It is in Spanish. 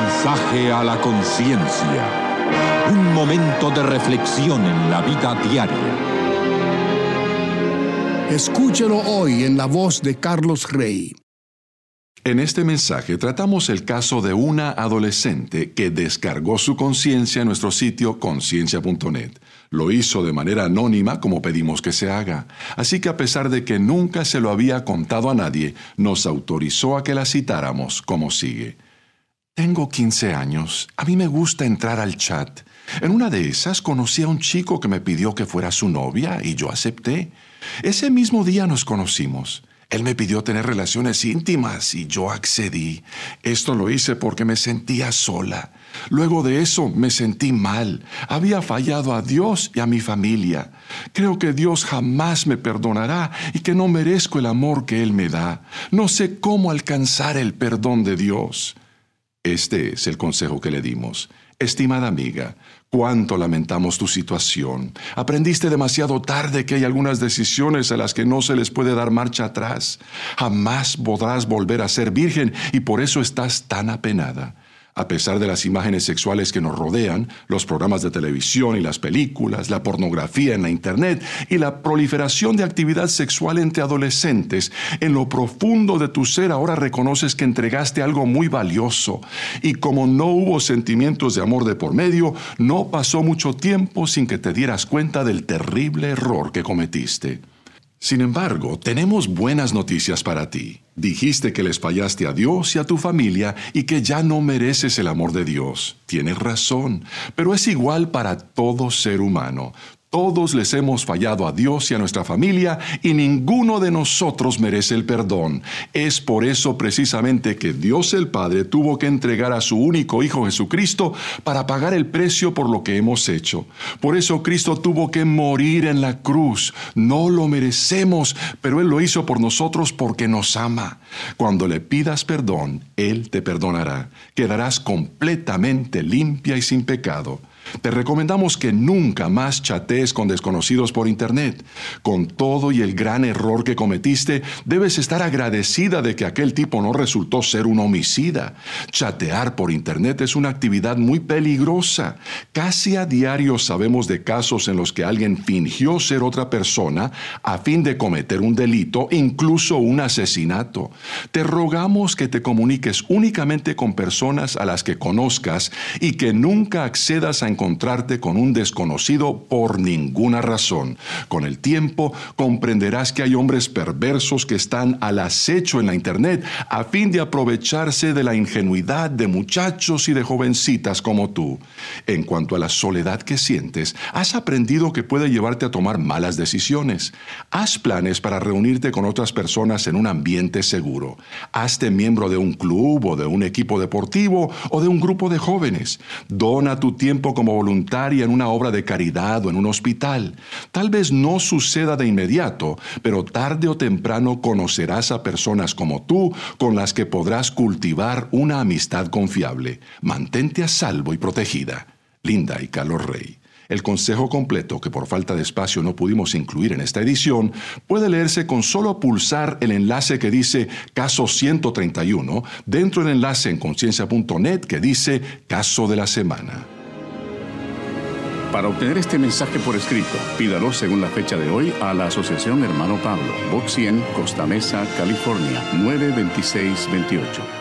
Mensaje a la conciencia. Un momento de reflexión en la vida diaria. Escúchelo hoy en la voz de Carlos Rey. En este mensaje tratamos el caso de una adolescente que descargó su conciencia en nuestro sitio conciencia.net. Lo hizo de manera anónima como pedimos que se haga. Así que a pesar de que nunca se lo había contado a nadie, nos autorizó a que la citáramos como sigue. Tengo 15 años. A mí me gusta entrar al chat. En una de esas conocí a un chico que me pidió que fuera su novia y yo acepté. Ese mismo día nos conocimos. Él me pidió tener relaciones íntimas y yo accedí. Esto lo hice porque me sentía sola. Luego de eso me sentí mal. Había fallado a Dios y a mi familia. Creo que Dios jamás me perdonará y que no merezco el amor que Él me da. No sé cómo alcanzar el perdón de Dios. Este es el consejo que le dimos. Estimada amiga, cuánto lamentamos tu situación. Aprendiste demasiado tarde que hay algunas decisiones a las que no se les puede dar marcha atrás. Jamás podrás volver a ser virgen y por eso estás tan apenada. A pesar de las imágenes sexuales que nos rodean, los programas de televisión y las películas, la pornografía en la Internet y la proliferación de actividad sexual entre adolescentes, en lo profundo de tu ser ahora reconoces que entregaste algo muy valioso. Y como no hubo sentimientos de amor de por medio, no pasó mucho tiempo sin que te dieras cuenta del terrible error que cometiste. Sin embargo, tenemos buenas noticias para ti. Dijiste que les fallaste a Dios y a tu familia y que ya no mereces el amor de Dios. Tienes razón, pero es igual para todo ser humano. Todos les hemos fallado a Dios y a nuestra familia y ninguno de nosotros merece el perdón. Es por eso precisamente que Dios el Padre tuvo que entregar a su único Hijo Jesucristo para pagar el precio por lo que hemos hecho. Por eso Cristo tuvo que morir en la cruz. No lo merecemos, pero Él lo hizo por nosotros porque nos ama. Cuando le pidas perdón, Él te perdonará. Quedarás completamente limpia y sin pecado. Te recomendamos que nunca más chatees con desconocidos por Internet. Con todo y el gran error que cometiste, debes estar agradecida de que aquel tipo no resultó ser un homicida. Chatear por Internet es una actividad muy peligrosa. Casi a diario sabemos de casos en los que alguien fingió ser otra persona a fin de cometer un delito, incluso un asesinato. Te rogamos que te comuniques únicamente con personas a las que conozcas y que nunca accedas a encontrarte con un desconocido por ninguna razón. Con el tiempo comprenderás que hay hombres perversos que están al acecho en la Internet a fin de aprovecharse de la ingenuidad de muchachos y de jovencitas como tú. En cuanto a la soledad que sientes, has aprendido que puede llevarte a tomar malas decisiones. Haz planes para reunirte con otras personas en un ambiente seguro. Hazte miembro de un club o de un equipo deportivo o de un grupo de jóvenes. Dona tu tiempo como voluntaria en una obra de caridad o en un hospital. Tal vez no suceda de inmediato, pero tarde o temprano conocerás a personas como tú con las que podrás cultivar una amistad confiable. Mantente a salvo y protegida. Linda y Carlos Rey. El consejo completo, que por falta de espacio no pudimos incluir en esta edición, puede leerse con solo pulsar el enlace que dice Caso 131 dentro del enlace en conciencia.net que dice Caso de la Semana. Para obtener este mensaje por escrito, pídalo según la fecha de hoy a la Asociación Hermano Pablo, Box 100, Costa Mesa, California, 92628.